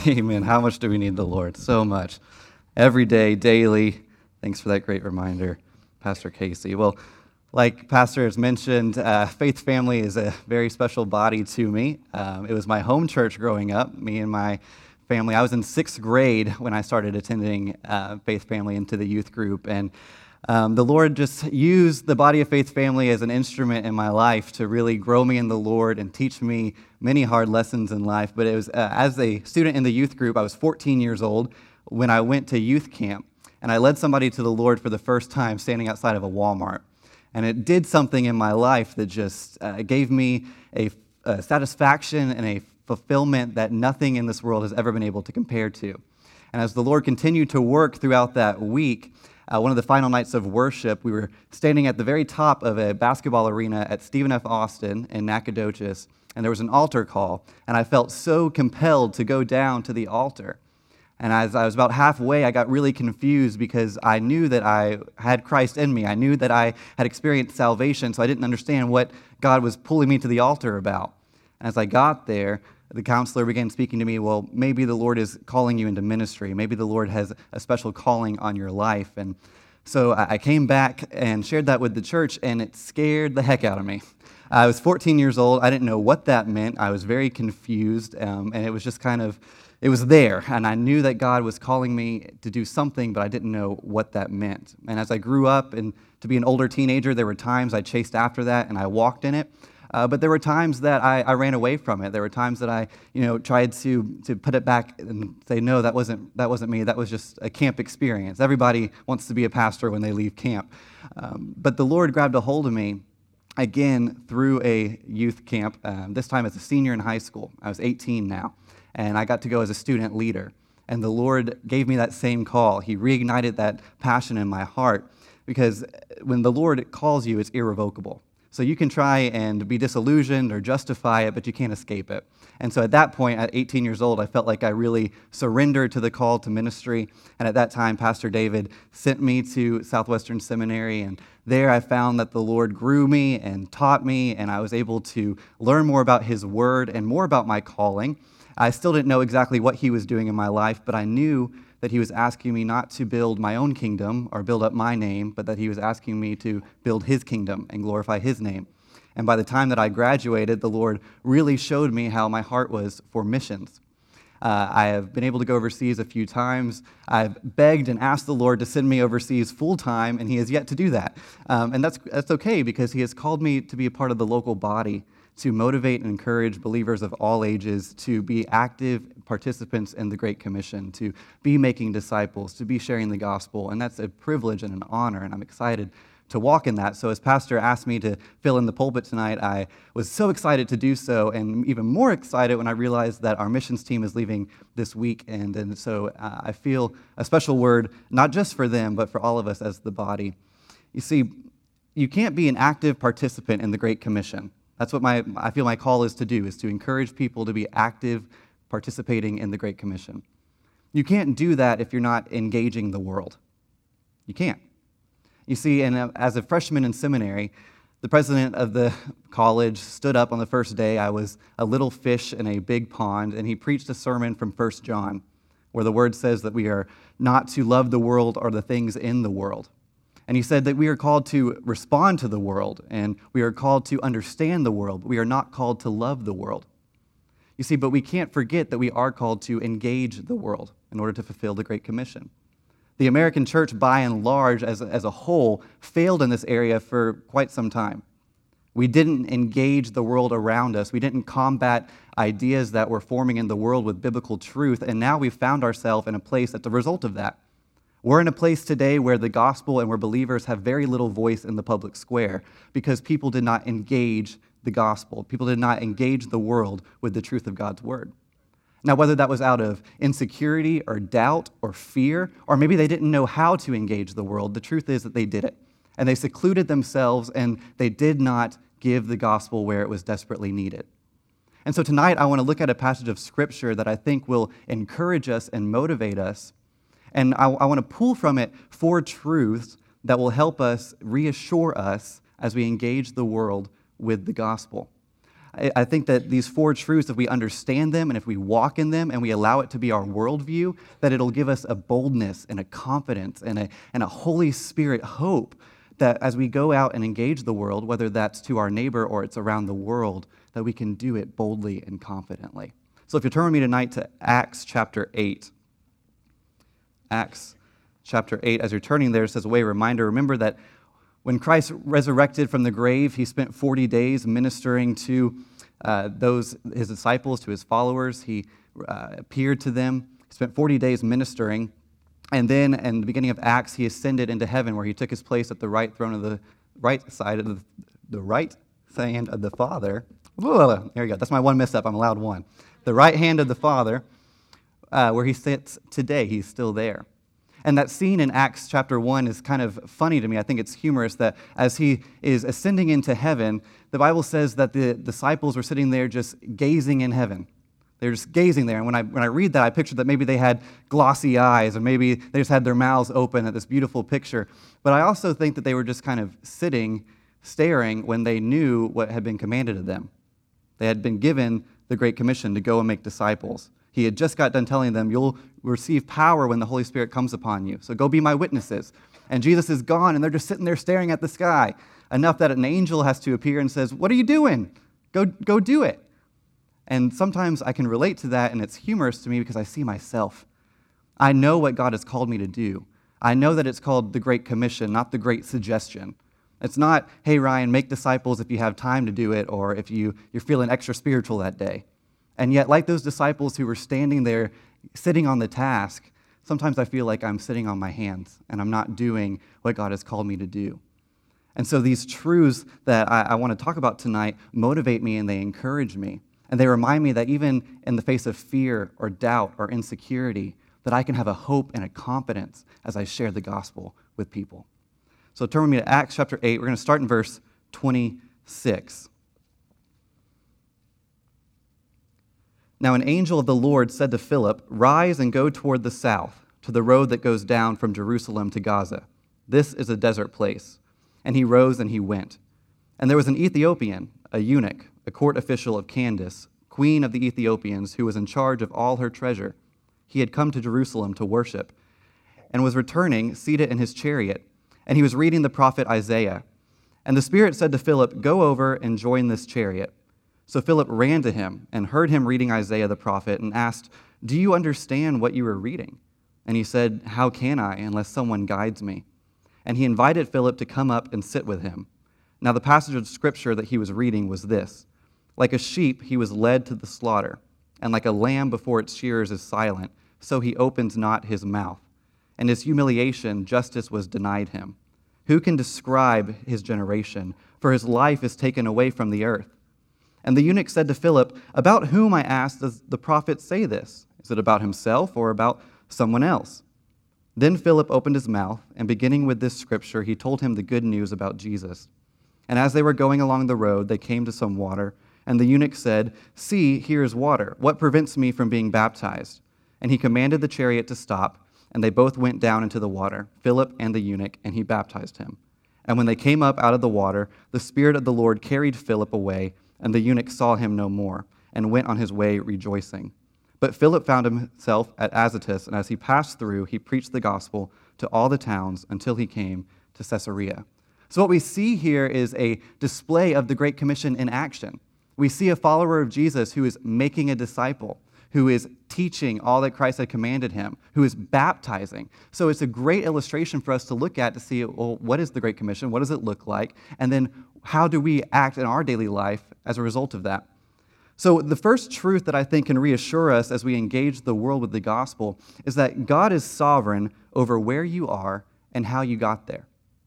Amen. How much do we need the Lord? So much. Every day, daily. Thanks for that great reminder, Pastor Casey. Well, like Pastor has mentioned, Faith Family is a very special body to me. It was my home church growing up, me and my family. I was in 6th grade when I started attending Faith Family into the youth group, and the Lord just used the body of Faith Family as an instrument in my life to really grow me in the Lord and teach me many hard lessons in life. But it was as a student in the youth group, I was 14 years old when I went to youth camp, and I led somebody to the Lord for the first time standing outside of a Walmart. And it did something in my life that just gave me a satisfaction and a fulfillment that nothing in this world has ever been able to compare to. And as the Lord continued to work throughout that week, one of the final nights of worship, we were standing at the very top of a basketball arena at Stephen F. Austin in Nacogdoches, and there was an altar call, and I felt so compelled to go down to the altar. And as I was about halfway, I got really confused because I knew that I had Christ in me. I knew that I had experienced salvation, so I didn't understand what God was pulling me to the altar about. And as I got there, the counselor began speaking to me, well, maybe the Lord is calling you into ministry. Maybe the Lord has a special calling on your life. And so I came back and shared that with the church, and it scared the heck out of me. I was 14 years old. I didn't know what that meant. I was very confused, and it was just it was there. And I knew that God was calling me to do something, but I didn't know what that meant. And as I grew up and to be an older teenager, there were times I chased after that and I walked in it. But there were times that I ran away from it. There were times that I, tried to put it back and say, no, that wasn't me. That was just a camp experience. Everybody wants to be a pastor when they leave camp. But the Lord grabbed a hold of me again through a youth camp, this time as a senior in high school. I was 18 now, and I got to go as a student leader. And the Lord gave me that same call. He reignited that passion in my heart, because when the Lord calls you, it's irrevocable. So you can try and be disillusioned or justify it, but you can't escape it. And so at that point, at 18 years old, I felt like I really surrendered to the call to ministry. And at that time, Pastor David sent me to Southwestern Seminary. And there I found that the Lord grew me and taught me, and I was able to learn more about His Word and more about my calling. I still didn't know exactly what He was doing in my life, but I knew that He was asking me not to build my own kingdom or build up my name, but that He was asking me to build His kingdom and glorify His name. And by the time that I graduated, the Lord really showed me how my heart was for missions. I have been able to go overseas a few times. I've begged and asked the Lord to send me overseas full-time, and He has yet to do that. And that's okay, because He has called me to be a part of the local body, to motivate and encourage believers of all ages to be active participants in the Great Commission, to be making disciples, to be sharing the gospel. And that's a privilege and an honor, and I'm excited to walk in that. So as Pastor asked me to fill in the pulpit tonight, I was so excited to do so, and even more excited when I realized that our missions team is leaving this week. And so I feel a special word, not just for them, but for all of us as the body. You see, you can't be an active participant in the Great Commission. That's what I feel my call is to do, is to encourage people to be active, participating in the Great Commission. You can't do that if you're not engaging the world. You can't. You see, and as a freshman in seminary, the president of the college stood up on the first day. I was a little fish in a big pond, and he preached a sermon from 1 John, where the word says that we are not to love the world or the things in the world. And he said that we are called to respond to the world, and we are called to understand the world, but we are not called to love the world. You see, but we can't forget that we are called to engage the world in order to fulfill the Great Commission. The American church, by and large, as a whole, failed in this area for quite some time. We didn't engage the world around us. We didn't combat ideas that were forming in the world with biblical truth, and now we've found ourselves in a place that's a result of that. We're in a place today where the gospel and where believers have very little voice in the public square because people did not engage the gospel. People did not engage the world with the truth of God's word. Now, whether that was out of insecurity or doubt or fear, or maybe they didn't know how to engage the world, the truth is that they did it. And they secluded themselves, and they did not give the gospel where it was desperately needed. And so tonight, I want to look at a passage of Scripture that I think will encourage us and motivate us. And I want to pull from it 4 truths that will help us, reassure us as we engage the world with the gospel. I think that these four truths, if we understand them and if we walk in them and we allow it to be our worldview, that it'll give us a boldness and a confidence and a Holy Spirit hope that as we go out and engage the world, whether that's to our neighbor or it's around the world, that we can do it boldly and confidently. So if you turn with me tonight to Acts chapter 8. Acts chapter 8, as you're turning there, it says, a reminder, remember that when Christ resurrected from the grave, he spent 40 days ministering to his disciples, to his followers. He appeared to them. He spent 40 days ministering. And then in the beginning of Acts, he ascended into heaven where he took his place at the right throne of the right hand of the Father. There you go. That's my one mess up. I'm allowed one. The right hand of the Father, where he sits today. He's still there. And that scene in Acts chapter 1 is kind of funny to me. I think it's humorous that as he is ascending into heaven, the Bible says that the disciples were sitting there just gazing in heaven. They were just gazing there. And when I read that, I picture that maybe they had glossy eyes, or maybe they just had their mouths open at this beautiful picture. But I also think that they were just kind of sitting, staring, when they knew what had been commanded of them. They had been given the Great Commission to go and make disciples. He had just got done telling them, you'll receive power when the Holy Spirit comes upon you. So go be my witnesses. And Jesus is gone, and they're just sitting there staring at the sky, enough that an angel has to appear and says, what are you doing? Go do it. And sometimes I can relate to that, and it's humorous to me because I see myself. I know what God has called me to do. I know that it's called the Great Commission, not the Great Suggestion. It's not, hey, Ryan, make disciples if you have time to do it, or if you're feeling extra spiritual that day. And yet, like those disciples who were standing there, sitting on the task, sometimes I feel like I'm sitting on my hands, and I'm not doing what God has called me to do. And so these truths that I want to talk about tonight motivate me, and they encourage me. And they remind me that even in the face of fear or doubt or insecurity, that I can have a hope and a confidence as I share the gospel with people. So turn with me to Acts chapter 8. We're going to start in verse 26. Now an angel of the Lord said to Philip, rise and go toward the south, to the road that goes down from Jerusalem to Gaza. This is a desert place. And he rose and he went. And there was an Ethiopian, a eunuch, a court official of Candace, queen of the Ethiopians, who was in charge of all her treasure. He had come to Jerusalem to worship, and was returning, seated in his chariot, and he was reading the prophet Isaiah. And the Spirit said to Philip, go over and join this chariot. So Philip ran to him and heard him reading Isaiah the prophet, and asked, do you understand what you are reading? And he said, how can I, unless someone guides me? And he invited Philip to come up and sit with him. Now the passage of Scripture that he was reading was this: like a sheep he was led to the slaughter, and like a lamb before its shearers is silent, so he opens not his mouth. And his humiliation, justice was denied him. Who can describe his generation? For his life is taken away from the earth. And the eunuch said to Philip, about whom, I asked, does the prophet say this? Is it about himself or about someone else? Then Philip opened his mouth, and beginning with this scripture, he told him the good news about Jesus. And as they were going along the road, they came to some water, and the eunuch said, see, here is water. What prevents me from being baptized? And he commanded the chariot to stop, and they both went down into the water, Philip and the eunuch, and he baptized him. And when they came up out of the water, the Spirit of the Lord carried Philip away, and the eunuch saw him no more, and went on his way rejoicing. But Philip found himself at Azotus, and as he passed through, he preached the gospel to all the towns until he came to Caesarea. So what we see here is a display of the Great Commission in action. We see a follower of Jesus who is making a disciple, who is teaching all that Christ had commanded him, who is baptizing. So it's a great illustration for us to look at to see, well, what is the Great Commission? What does it look like? And then how do we act in our daily life as a result of that? So the first truth that I think can reassure us as we engage the world with the gospel is that God is sovereign over where you are and how you got there.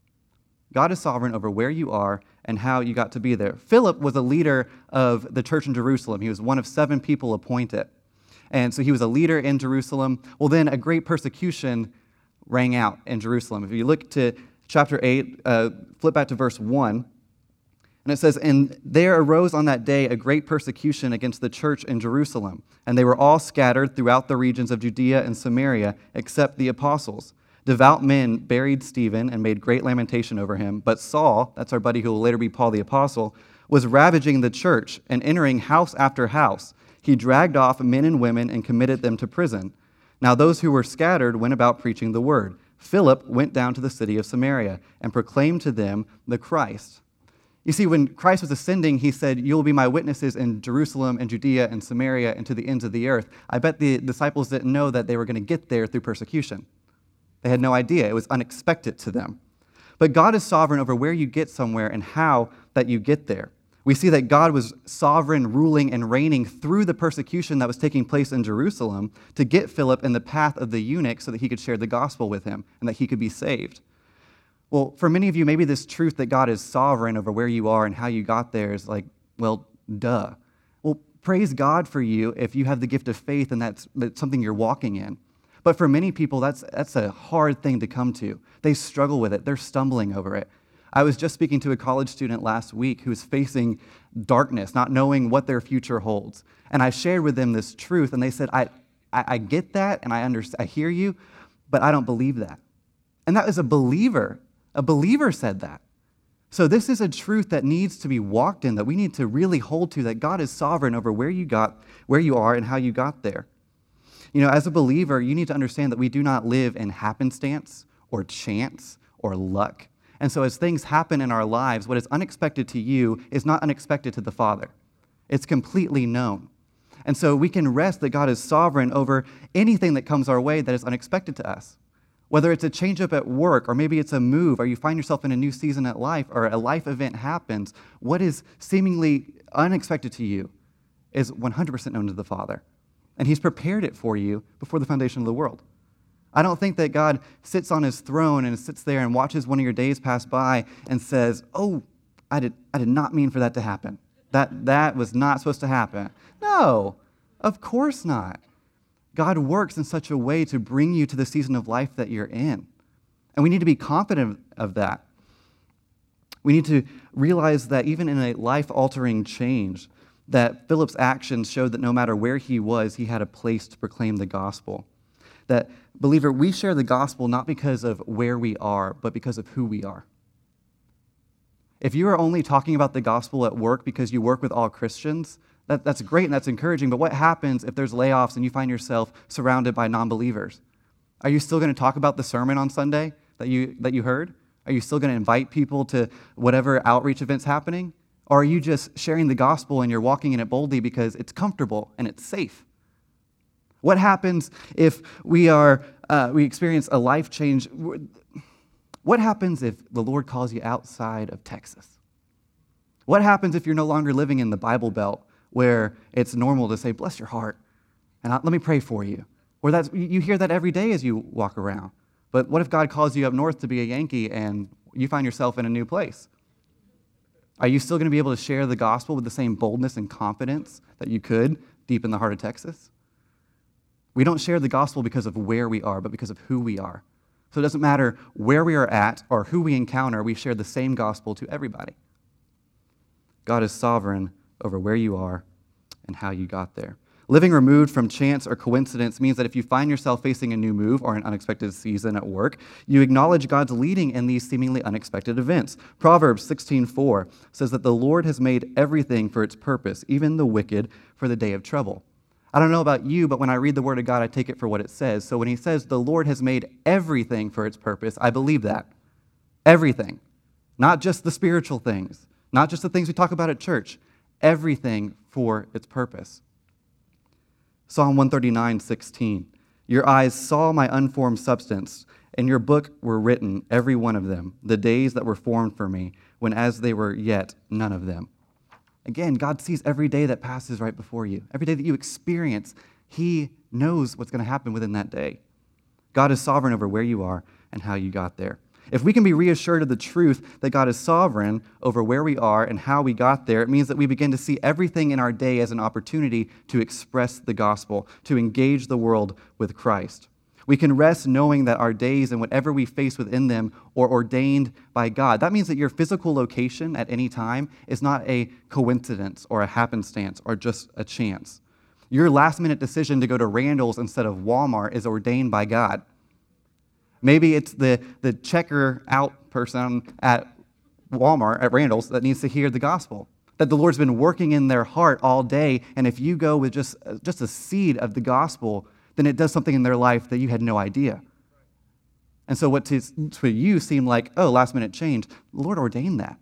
God is sovereign over where you are and how you got to be there. Philip was a leader of the church in Jerusalem. He was one of 7 people appointed. And so he was a leader in Jerusalem. Well, then a great persecution rang out in Jerusalem. If you look to chapter 8, flip back to verse 1, and it says, and there arose on that day a great persecution against the church in Jerusalem, and they were all scattered throughout the regions of Judea and Samaria, except the apostles. Devout men buried Stephen and made great lamentation over him, but Saul, that's our buddy who will later be Paul the Apostle, was ravaging the church and entering house after house. He dragged off men and women and committed them to prison. Now those who were scattered went about preaching the word. Philip went down to the city of Samaria and proclaimed to them the Christ. You see, when Christ was ascending, he said, "You will be my witnesses in Jerusalem and Judea and Samaria and to the ends of the earth." I bet the disciples didn't know that they were going to get there through persecution. They had no idea. It was unexpected to them. But God is sovereign over where you get somewhere and how that you get there. We see that God was sovereign, ruling, and reigning through the persecution that was taking place in Jerusalem to get Philip in the path of the eunuch so that he could share the gospel with him and that he could be saved. Well, for many of you, maybe this truth that God is sovereign over where you are and how you got there is like, well, duh. Well, praise God for you if you have the gift of faith and that's something you're walking in. But for many people, that's a hard thing to come to. They struggle with it. They're stumbling over it. I was just speaking to a college student last week who was facing darkness, not knowing what their future holds. And I shared with them this truth, and they said, I get that, and I hear you, but I don't believe that. And that was a believer. A believer said that. So this is a truth that needs to be walked in, that we need to really hold to, that God is sovereign over where you are, and how you got there. You know, as a believer, you need to understand that we do not live in happenstance or chance or luck. And so as things happen in our lives, what is unexpected to you is not unexpected to the Father. It's completely known. And so we can rest that God is sovereign over anything that comes our way that is unexpected to us. Whether it's a change up at work, or maybe it's a move, or you find yourself in a new season at life, or a life event happens, what is seemingly unexpected to you is 100% known to the Father. And He's prepared it for you before the foundation of the world. I don't think that God sits on His throne and sits there and watches one of your days pass by and says, "Oh, I did not mean for that to happen. That was not supposed to happen." No, of course not. God works in such a way to bring you to the season of life that you're in. And we need to be confident of that. We need to realize that even in a life-altering change, that Philip's actions showed that no matter where he was, he had a place to proclaim the gospel. That, believer, we share the gospel not because of where we are, but because of who we are. If you are only talking about the gospel at work because you work with all Christians, that's great and that's encouraging, but what happens if there's layoffs and you find yourself surrounded by non-believers? Are you still going to talk about the sermon on Sunday that you heard? Are you still going to invite people to whatever outreach event's happening? Or are you just sharing the gospel and you're walking in it boldly because it's comfortable and it's safe? What happens if we experience a life change? What happens if the Lord calls you outside of Texas? What happens if you're no longer living in the Bible Belt where it's normal to say, "Bless your heart, and let me pray for you"? Or you hear that every day as you walk around. But what if God calls you up north to be a Yankee and you find yourself in a new place? Are you still going to be able to share the gospel with the same boldness and confidence that you could deep in the heart of Texas? We don't share the gospel because of where we are, but because of who we are. So it doesn't matter where we are at or who we encounter, we share the same gospel to everybody. God is sovereign over where you are and how you got there. Living removed from chance or coincidence means that if you find yourself facing a new move or an unexpected season at work, you acknowledge God's leading in these seemingly unexpected events. Proverbs 16:4 says that the Lord has made everything for its purpose, even the wicked for the day of trouble. I don't know about you, but when I read the Word of God, I take it for what it says. So when He says the Lord has made everything for its purpose, I believe that. Everything. Not just the spiritual things, not just the things we talk about at church. Everything for its purpose. Psalm 139:16. Your eyes saw my unformed substance. In your book were written, every one of them, the days that were formed for me, when as they were yet none of them. Again, God sees every day that passes right before you. Every day that you experience, He knows what's going to happen within that day. God is sovereign over where you are and how you got there. If we can be reassured of the truth that God is sovereign over where we are and how we got there, it means that we begin to see everything in our day as an opportunity to express the gospel, to engage the world with Christ. We can rest knowing that our days and whatever we face within them are ordained by God. That means that your physical location at any time is not a coincidence or a happenstance or just a chance. Your last-minute decision to go to Randall's instead of Walmart is ordained by God. Maybe it's the checker out person at Walmart, at Randall's, that needs to hear the gospel. that the Lord's been working in their heart all day, and if you go with just a seed of the gospel, then it does something in their life that you had no idea. And so what to you seemed like, oh, last-minute change, the Lord ordained that.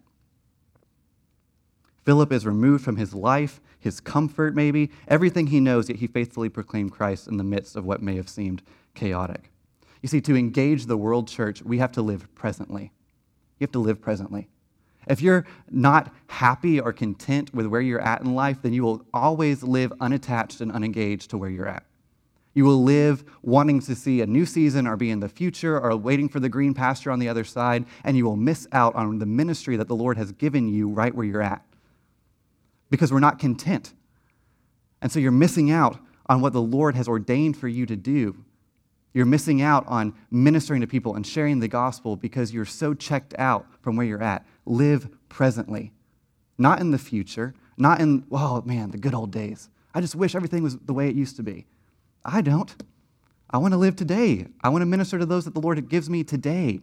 Philip is removed from his life, his comfort maybe, everything he knows, yet he faithfully proclaimed Christ in the midst of what may have seemed chaotic. You see, to engage the world church, we have to live presently. You have to live presently. If you're not happy or content with where you're at in life, then you will always live unattached and unengaged to where you're at. You will live wanting to see a new season or be in the future or waiting for the green pasture on the other side, and you will miss out on the ministry that the Lord has given you right where you're at because we're not content. And so you're missing out on what the Lord has ordained for you to do. You're missing out on ministering to people and sharing the gospel because you're so checked out from where you're at. Live presently, not in the future, not in, oh man, the good old days. I just wish everything was the way it used to be. I don't. I want to live today. I want to minister to those that the Lord gives me today.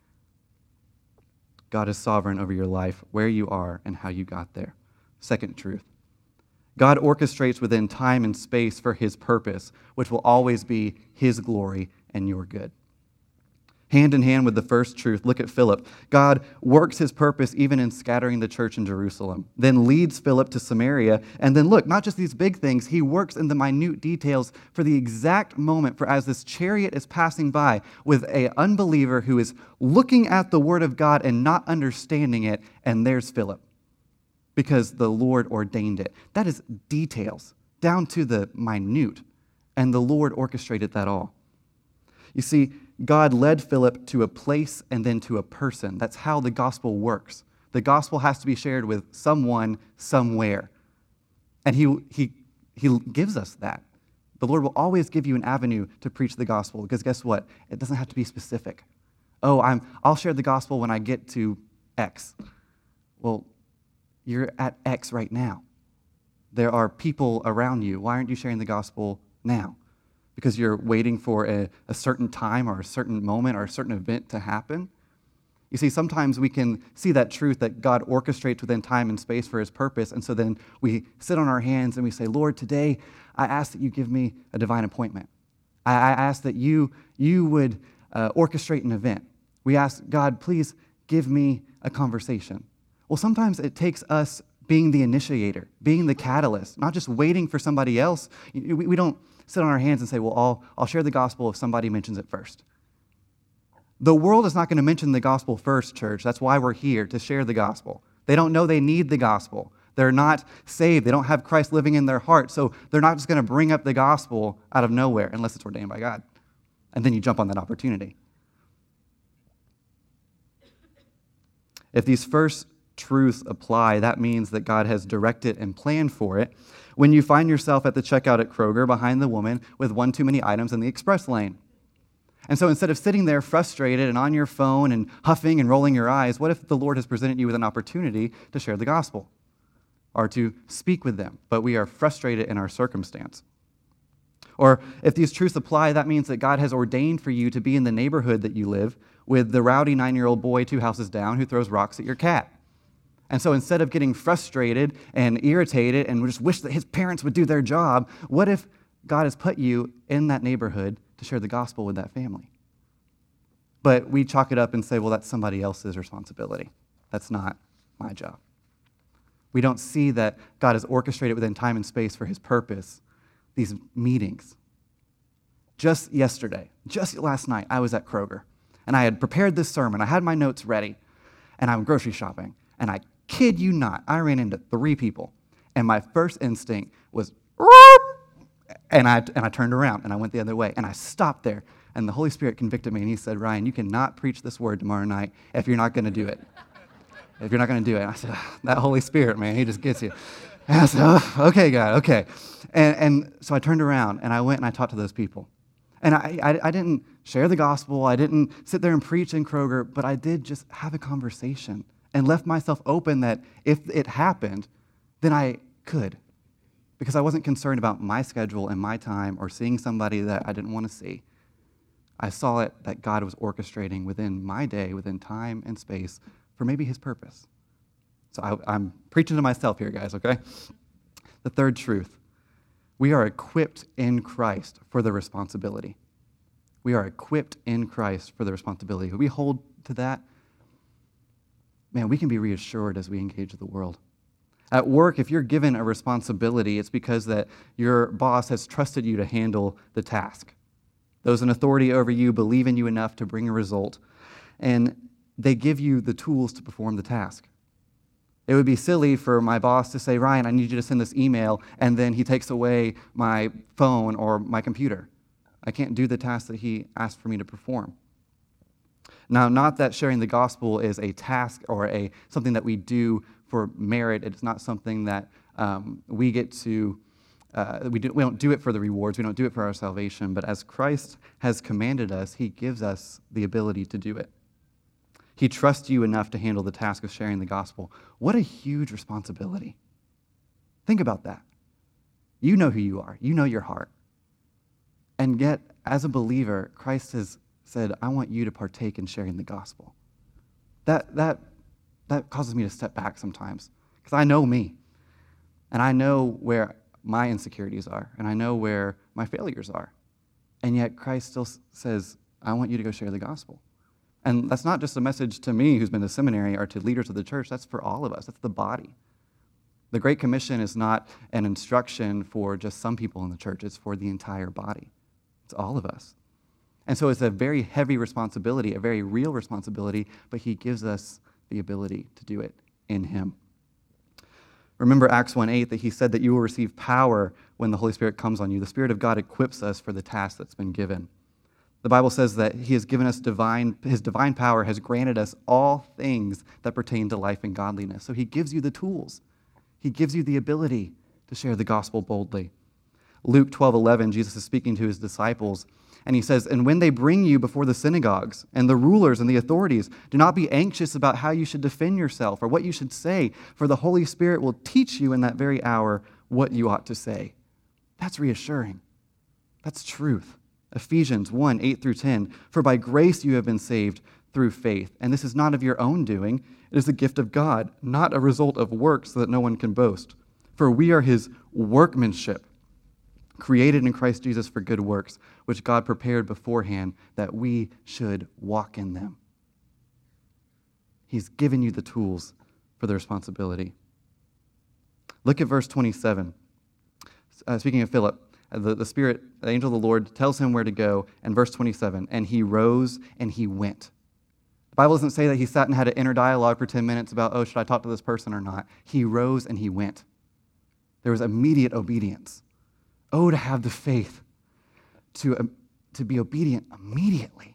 God is sovereign over your life, where you are, and how you got there. Second truth. God orchestrates within time and space for his purpose, which will always be his glory and your good. Hand in hand with the first truth, look at Philip. God works his purpose even in scattering the church in Jerusalem, then leads Philip to Samaria, and then look, not just these big things, he works in the minute details for the exact moment for as this chariot is passing by with an unbeliever who is looking at the word of God and not understanding it, and there's Philip, because the Lord ordained it. That is details, down to the minute, and the Lord orchestrated that all. You see, God led Philip to a place and then to a person. That's how the gospel works. The gospel has to be shared with someone, somewhere. And he gives us that. The Lord will always give you an avenue to preach the gospel, because guess what? It doesn't have to be specific. Oh, I'll share the gospel when I get to X. Well, you're at X right now. There are people around you. Why aren't you sharing the gospel now? Because you're waiting for a certain time or a certain moment or a certain event to happen? You see, sometimes we can see that truth that God orchestrates within time and space for his purpose, and so then we sit on our hands and we say, Lord, today I ask that you give me a divine appointment. I ask that you would orchestrate an event. We ask, God, please give me a conversation. Well, sometimes it takes us being the initiator, being the catalyst, not just waiting for somebody else. We don't sit on our hands and say, well, I'll share the gospel if somebody mentions it first. The world is not going to mention the gospel first, church. That's why we're here, to share the gospel. They don't know they need the gospel. They're not saved. They don't have Christ living in their heart, so they're not just going to bring up the gospel out of nowhere unless it's ordained by God. And then you jump on that opportunity. If these first truths apply, that means that God has directed and planned for it. When you find yourself at the checkout at Kroger behind the woman with one too many items in the express lane. And so instead of sitting there frustrated and on your phone and huffing and rolling your eyes, what if the Lord has presented you with an opportunity to share the gospel or to speak with them, but we are frustrated in our circumstance? Or if these truths apply, that means that God has ordained for you to be in the neighborhood that you live with the rowdy 9-year-old boy 2 houses down who throws rocks at your cat. And so instead of getting frustrated and irritated and just wish that his parents would do their job, what if God has put you in that neighborhood to share the gospel with that family? But we chalk it up and say, well, that's somebody else's responsibility. That's not my job. We don't see that God has orchestrated within time and space for his purpose, these meetings. Just yesterday, just last night, I was at Kroger, and I had prepared this sermon. I had my notes ready, and I'm grocery shopping, and I kid you not, I ran into 3 people, and my first instinct was, and I turned around, and I went the other way, and I stopped there, and the Holy Spirit convicted me, and he said, Ryan, you cannot preach this word tomorrow night if you're not going to do it. If you're not going to do it. And I said, that Holy Spirit, man, he just gets you. And I said, okay, God, okay. And so I turned around, and I went and I talked to those people. And I didn't share the gospel, I didn't sit there and preach in Kroger, but I did just have a conversation and left myself open that if it happened, then I could. Because I wasn't concerned about my schedule and my time or seeing somebody that I didn't want to see. I saw it that God was orchestrating within my day, within time and space, for maybe his purpose. So I'm preaching to myself here, guys, okay? The third truth, we are equipped in Christ for the responsibility. We are equipped in Christ for the responsibility. If we hold to that, man, we can be reassured as we engage the world. At work, if you're given a responsibility, it's because that your boss has trusted you to handle the task. Those in authority over you believe in you enough to bring a result, and they give you the tools to perform the task. It would be silly for my boss to say, Ryan, I need you to send this email, and then he takes away my phone or my computer. I can't do the task that he asked for me to perform. Now, not that sharing the gospel is a task or something that we do for merit. It's not something that we get to, we don't do it for the rewards. We don't do it for our salvation. But as Christ has commanded us, he gives us the ability to do it. He trusts you enough to handle the task of sharing the gospel. What a huge responsibility. Think about that. You know who you are. You know your heart. And yet, as a believer, Christ has said, I want you to partake in sharing the gospel. That causes me to step back sometimes, because I know me, and I know where my insecurities are, and I know where my failures are. And yet Christ still says, I want you to go share the gospel. And that's not just a message to me who's been to seminary or to leaders of the church. That's for all of us. That's the body. The Great Commission is not an instruction for just some people in the church. It's for the entire body. It's all of us. And so it's a very heavy responsibility, a very real responsibility, but he gives us the ability to do it in him. Remember Acts 1:8 that he said that you will receive power when the Holy Spirit comes on you. The Spirit of God equips us for the task that's been given. The Bible says that he has given us his divine power has granted us all things that pertain to life and godliness. So he gives you the tools. He gives you the ability to share the gospel boldly. Luke 12:11, Jesus is speaking to his disciples, and he says, and when they bring you before the synagogues and the rulers and the authorities, do not be anxious about how you should defend yourself or what you should say, for the Holy Spirit will teach you in that very hour what you ought to say. That's reassuring. That's truth. Ephesians 1:8-10, for by grace you have been saved through faith, and this is not of your own doing, it is the gift of God, not a result of works so that no one can boast. For we are his workmanship, created in Christ Jesus for good works, which God prepared beforehand that we should walk in them. He's given you the tools for the responsibility. Look at verse 27. Speaking of Philip, the Spirit, the angel of the Lord, tells him where to go, and verse 27, and he rose and he went. The Bible doesn't say that he sat and had an inner dialogue for 10 minutes about, should I talk to this person or not? He rose and he went. There was immediate obedience. To have the faith to be obedient immediately.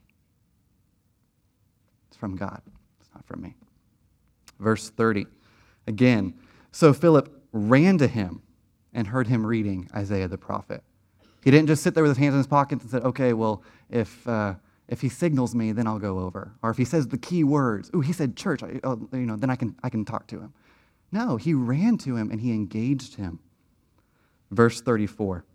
It's from God. It's not from me. Verse 30. Again, so Philip ran to him and heard him reading Isaiah the prophet. He didn't just sit there with his hands in his pockets and said, okay, well, if he signals me, then I'll go over. Or if he says the key words, he said church, then I can talk to him. No, he ran to him and he engaged him. Verse 34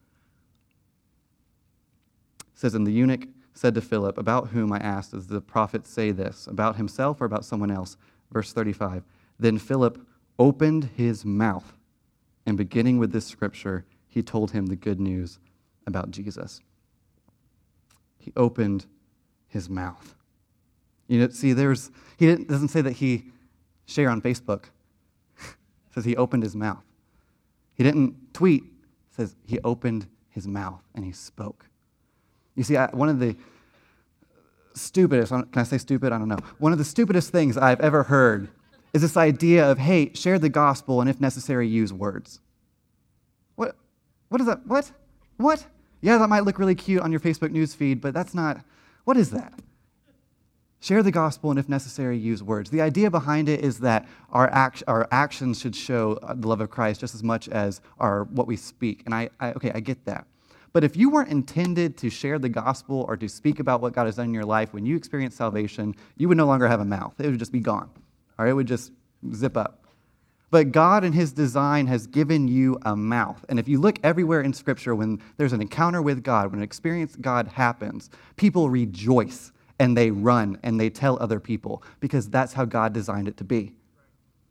says, and the eunuch said to Philip, about whom I asked, does the prophet say this, about himself or about someone else? Verse 35, then Philip opened his mouth, and beginning with this scripture, he told him the good news about Jesus. He opened his mouth. See, he doesn't say that he shared on Facebook. It says he opened his mouth. He didn't tweet. It says he opened his mouth and he spoke. You see, one of the stupidest, can I say stupid? I don't know. One of the stupidest things I've ever heard is this idea of, hey, share the gospel and if necessary, use words. What is that? What? Yeah, that might look really cute on your Facebook news feed, but that's not, what is that? Share the gospel and if necessary, use words. The idea behind it is that our actions should show the love of Christ just as much as what we speak. And I get that. But if you weren't intended to share the gospel or to speak about what God has done in your life, when you experience salvation, you would no longer have a mouth. It would just be gone. Or it would just zip up. But God in his design has given you a mouth. And if you look everywhere in Scripture, when there's an encounter with God, when an experience with God happens, people rejoice and they run and they tell other people because that's how God designed it to be.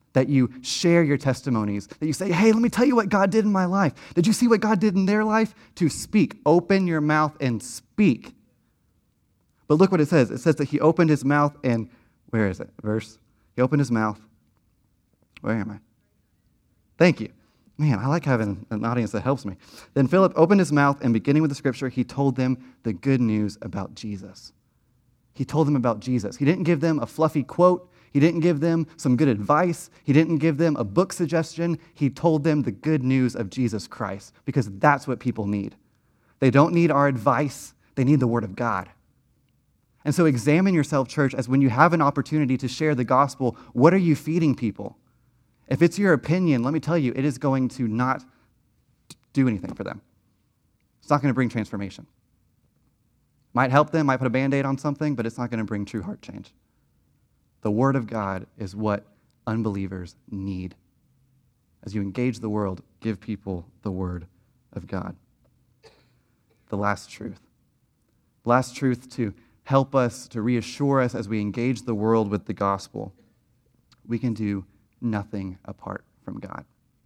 that you share your testimonies, that you say, hey, let me tell you what God did in my life. Did you see what God did in their life? To speak. Open your mouth and speak. But look what it says. It says that he opened his mouth and, where is it? Verse. He opened his mouth. Where am I? Thank you. Man, I like having an audience that helps me. Then Philip opened his mouth, and beginning with the scripture, he told them the good news about Jesus. He told them about Jesus. He didn't give them a fluffy quote. He didn't give them some good advice. He didn't give them a book suggestion. He told them the good news of Jesus Christ, because that's what people need. They don't need our advice. They need the Word of God. And so examine yourself, church, as when you have an opportunity to share the gospel, what are you feeding people? If it's your opinion, let me tell you, it is going to not do anything for them. It's not going to bring transformation. Might help them, might put a Band-Aid on something, but it's not going to bring true heart change. The Word of God is what unbelievers need. As you engage the world, give people the Word of God. The last truth. Last truth to help us, to reassure us as we engage the world with the gospel. We can do nothing apart from God.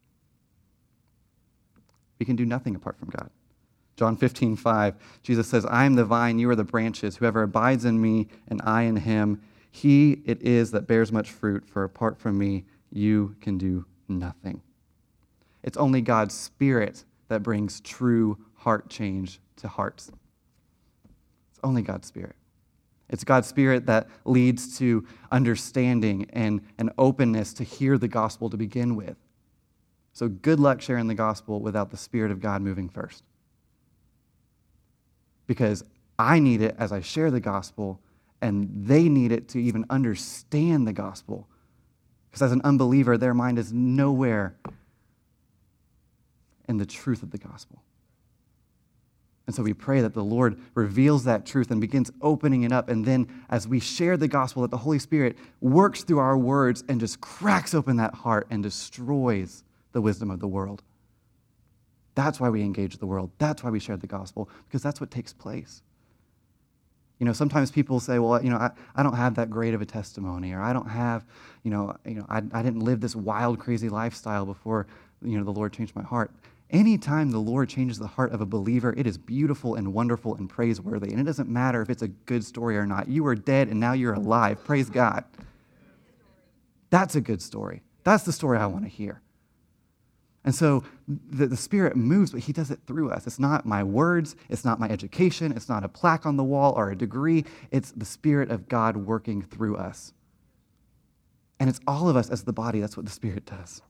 We can do nothing apart from God. John 15:5, Jesus says, I am the vine, you are the branches. Whoever abides in me and I in him, he it is that bears much fruit, for apart from me, you can do nothing. It's only God's Spirit that brings true heart change to hearts. It's only God's Spirit. It's God's Spirit that leads to understanding and an openness to hear the gospel to begin with. So good luck sharing the gospel without the Spirit of God moving first. Because I need it as I share the gospel, and they need it to even understand the gospel. Because as an unbeliever, their mind is nowhere in the truth of the gospel. And so we pray that the Lord reveals that truth and begins opening it up. And then as we share the gospel, that the Holy Spirit works through our words and just cracks open that heart and destroys the wisdom of the world. That's why we engage the world. That's why we share the gospel, because that's what takes place. You know, sometimes people say, well, I don't have that great of a testimony, or I don't have, I didn't live this wild, crazy lifestyle before, the Lord changed my heart. Anytime the Lord changes the heart of a believer, it is beautiful and wonderful and praiseworthy. And it doesn't matter if it's a good story or not. You were dead and now you're alive. Praise God. That's a good story. That's the story I want to hear. And so the Spirit moves, but he does it through us. It's not my words. It's not my education. It's not a plaque on the wall or a degree. It's the Spirit of God working through us. And it's all of us as the body. That's what the Spirit does.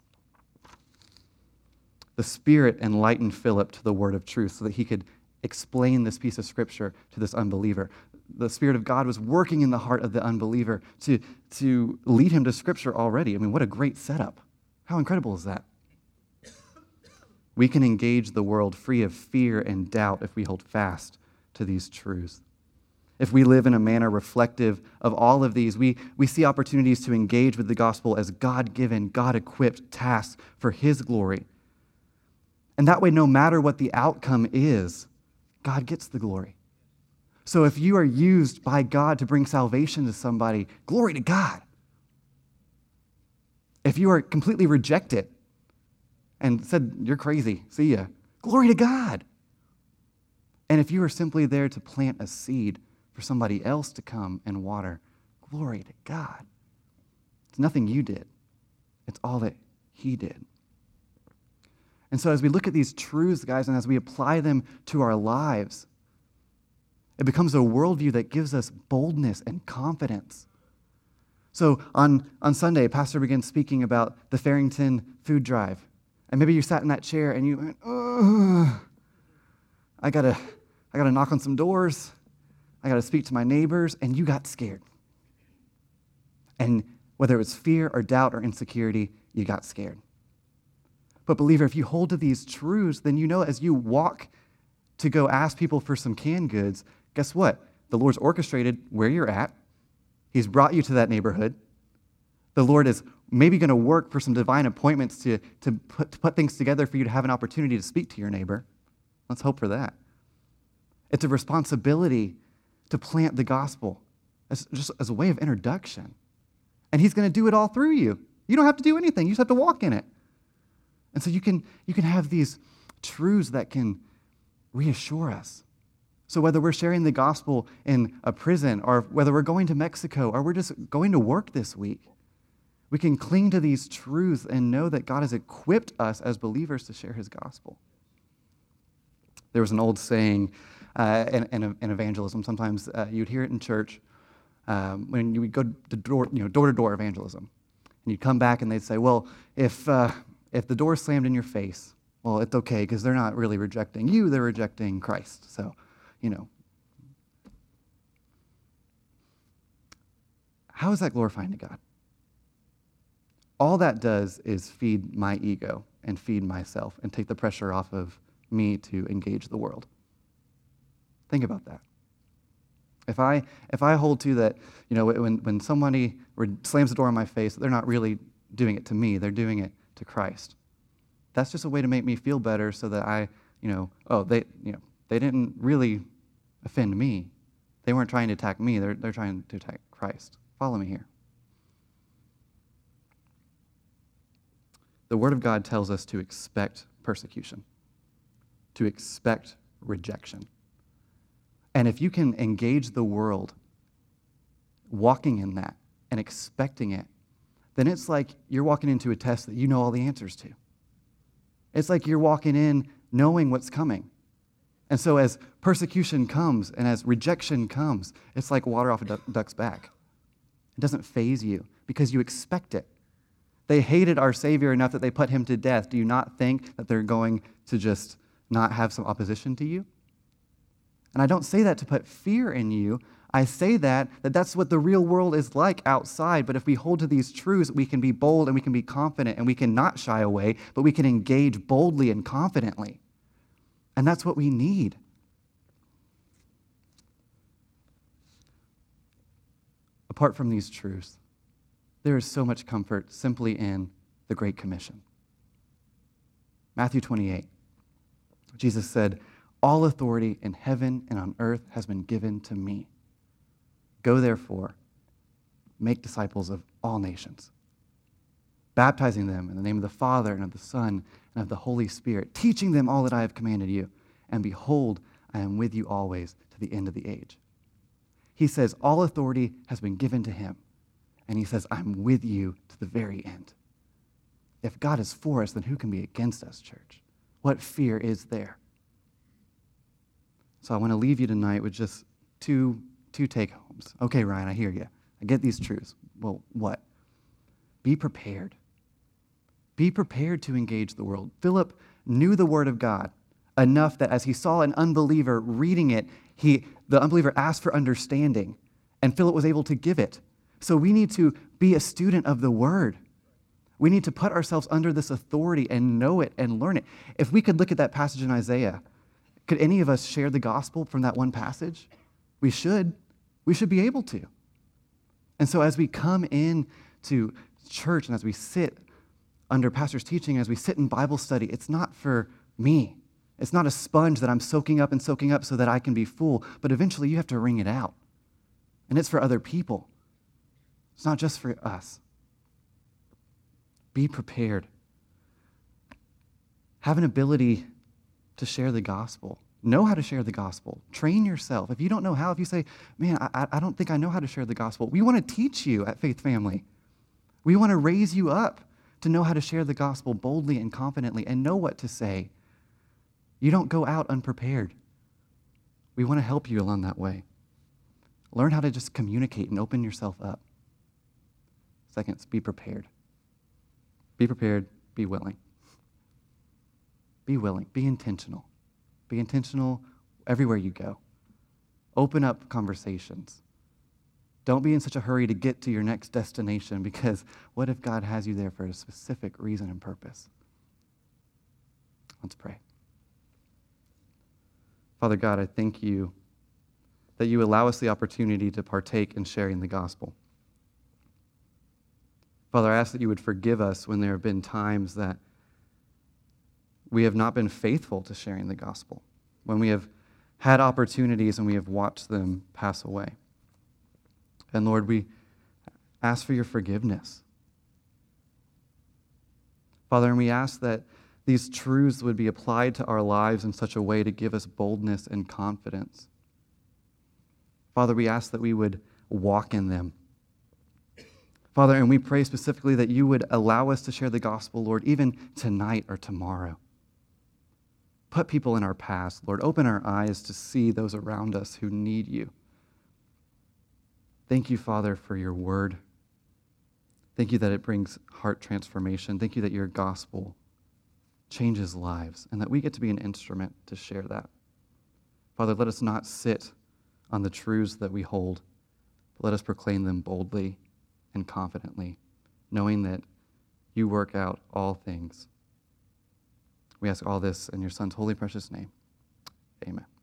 The Spirit enlightened Philip to the word of truth so that he could explain this piece of Scripture to this unbeliever. The Spirit of God was working in the heart of the unbeliever to lead him to Scripture already. I mean, what a great setup. How incredible is that? We can engage the world free of fear and doubt if we hold fast to these truths. If we live in a manner reflective of all of these, we see opportunities to engage with the gospel as God-given, God-equipped tasks for his glory. And that way, no matter what the outcome is, God gets the glory. So if you are used by God to bring salvation to somebody, glory to God. If you are completely rejected and said, you're crazy, see ya, glory to God. And if you are simply there to plant a seed for somebody else to come and water, glory to God. It's nothing you did. It's all that he did. And so as we look at these truths, guys, and as we apply them to our lives, it becomes a worldview that gives us boldness and confidence. So on Sunday, Pastor began speaking about the Farrington food drive. And maybe you sat in that chair and you went, oh, I gotta knock on some doors. I gotta speak to my neighbors. And you got scared. And whether it was fear or doubt or insecurity, you got scared. But believer, if you hold to these truths, then you know as you walk to go ask people for some canned goods, guess what? The Lord's orchestrated where you're at. He's brought you to that neighborhood. The Lord is maybe going to work for some divine appointments to put things together for you to have an opportunity to speak to your neighbor. Let's hope for that. It's a responsibility to plant the gospel as a way of introduction. And he's going to do it all through you. You don't have to do anything. You just have to walk in it. And so you can have these truths that can reassure us. So whether we're sharing the gospel in a prison or whether we're going to Mexico or we're just going to work this week, we can cling to these truths and know that God has equipped us as believers to share his gospel. There was an old saying in evangelism. Sometimes you'd hear it in church when you would go to door-to-door evangelism. And you'd come back and they'd say, well, if the door slammed in your face, well, it's okay because they're not really rejecting you, they're rejecting Christ. So, how is that glorifying to God? All that does is feed my ego and feed myself and take the pressure off of me to engage the world. Think about that. If I hold to that, when somebody slams the door in my face, they're not really doing it to me, they're doing it to Christ. That's just a way to make me feel better so that they didn't really offend me. They weren't trying to attack me, they're trying to attack Christ. Follow me here. The Word of God tells us to expect persecution, to expect rejection. And if you can engage the world walking in that and expecting it, then it's like you're walking into a test that you know all the answers to. It's like you're walking in knowing what's coming. And so as persecution comes and as rejection comes, it's like water off a duck's back. It doesn't faze you because you expect it. They hated our Savior enough that they put him to death. Do you not think that they're going to just not have some opposition to you? And I don't say that to put fear in you. I say that's what the real world is like outside. But if we hold to these truths, we can be bold and we can be confident and we can not shy away, but we can engage boldly and confidently. And that's what we need. Apart from these truths, there is so much comfort simply in the Great Commission. Matthew 28, Jesus said, "All authority in heaven and on earth has been given to me. Go therefore, make disciples of all nations, baptizing them in the name of the Father and of the Son and of the Holy Spirit, teaching them all that I have commanded you. And behold, I am with you always to the end of the age." He says all authority has been given to him. And he says, I'm with you to the very end. If God is for us, then who can be against us, church? What fear is there? So I want to leave you tonight with just two take-homes. Okay, Ryan, I hear you. I get these truths. Well, what? Be prepared. Be prepared to engage the world. Philip knew the Word of God enough that as he saw an unbeliever reading it, the unbeliever asked for understanding, and Philip was able to give it. So we need to be a student of the Word. We need to put ourselves under this authority and know it and learn it. If we could look at that passage in Isaiah, could any of us share the gospel from that one passage? We should. We should be able to. And so as we come in to church and as we sit under pastor's teaching, as we sit in Bible study, it's not for me. It's not a sponge that I'm soaking up so that I can be full, but eventually you have to wring it out. And it's for other people. It's not just for us. Be prepared. Have an ability to share the gospel. Know how to share the gospel. Train yourself. If you don't know how, if you say, man, I don't think I know how to share the gospel, we want to teach you at Faith Family. We want to raise you up to know how to share the gospel boldly and confidently and know what to say. You don't go out unprepared. We want to help you along that way. Learn how to just communicate and open yourself up. Second, be prepared. Be prepared, be willing. Be willing, be intentional. Be intentional everywhere you go. Open up conversations. Don't be in such a hurry to get to your next destination, because what if God has you there for a specific reason and purpose? Let's pray. Father God, I thank you that you allow us the opportunity to partake in sharing the gospel. Father, I ask that you would forgive us when there have been times that we have not been faithful to sharing the gospel, when we have had opportunities and we have watched them pass away. And Lord, we ask for your forgiveness. Father, and we ask that these truths would be applied to our lives in such a way to give us boldness and confidence. Father, we ask that we would walk in them. Father, and we pray specifically that you would allow us to share the gospel, Lord, even tonight or tomorrow. Put people in our past, Lord. Open our eyes to see those around us who need you. Thank you, Father, for your word. Thank you that it brings heart transformation. Thank you that your gospel changes lives and that we get to be an instrument to share that. Father, let us not sit on the truths that we hold, but let us proclaim them boldly and confidently, knowing that you work out all things. We ask all this in your Son's holy, precious name. Amen.